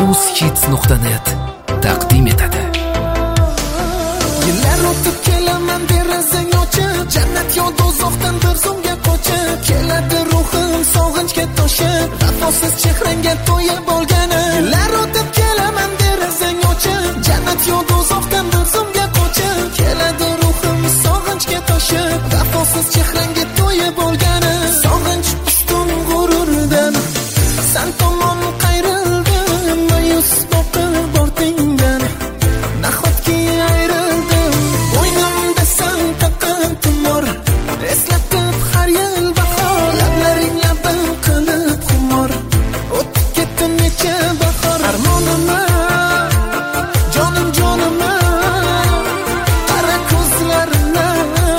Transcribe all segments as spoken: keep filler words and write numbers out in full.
uzhits nuqta net taqdim etadi. Yillar o'tib kelaman derazang ochib, jannat yo do'zaxdan bir zumga qochib, keladi ruhim sog'inchga toshib, vafosiz chehrangga to'yib bo'lgani. Yillar o'tib kelaman derazang ochib, jannat yo do'zaxdan bir zumga qochib, keladi ruhim sog'inchga toshib, vafosiz chehrangga to'yib bo'lgani. Sog'inch ustun g'ururdan san tomon qayrildim, mayus boqib ortingdan nahotki ayrildim. Bo'ynimda san taqib tumor, eslatib har yil bahor, lablaring labim qilib xumor, o'tib ketdi necha bahor. Armonimni jonim jonimni qara ko'zlarini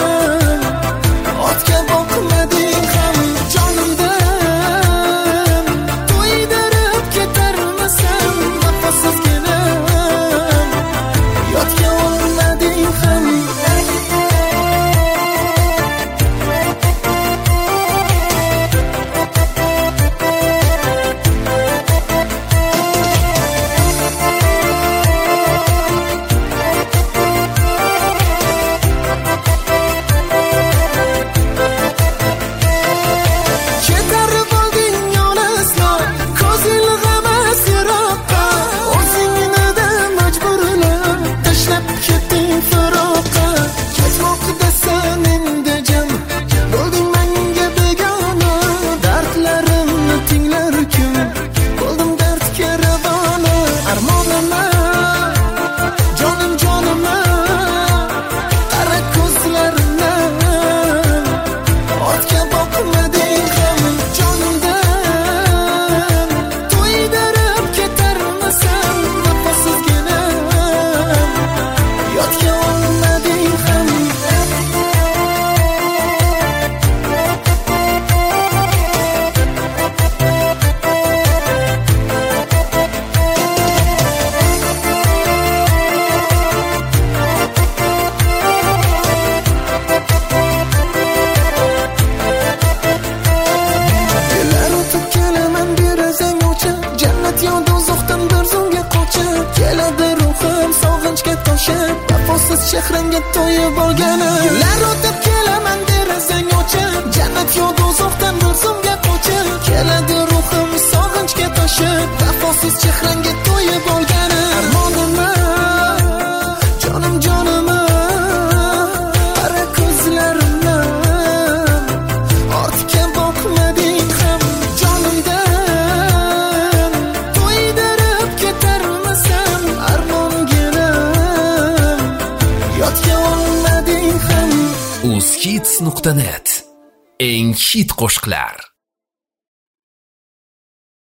otga boqmading ham jonimdan to'ydirib ketarmisan vafosizgina yodga olmading ham. Ketarib olding yo'lislar, ko'z ilg'amas yiroqqa, o'zingni-da majburlab tashlab ketding firoqqa. Ketmoqdasan endi jam, bo'lding menga begona, dardlarimni tinglar kim, bo'ldim dardga ravona. Armonimni jonim jonimni qara ko'zlarini otga boqmading ham jonimdan to'ydirib ketarmisan vafosizgina yodga olmading ham. Yillar o'tib kelaman derazang ochib, jannat yo do'zaxdan bir zumga qochib, keladi ruhim sog'inchga toshib, vafosiz chehrangga to'yib bo'lgani. Yillar o'tib kelaman derazang ochib, jannat yo do'zaxdan bir zumga qochib, keladi ruhim sog'inchga toshib, vafosiz chehrangga to'yib bo'lgani. Armonimni jonim jonimni qara ko'zlarimni ortga boqmading ham jonimdan to'ydirib ketarmisan armongina yodga olmading ham. uzhits nuqta net eng hit qo'shiqlar.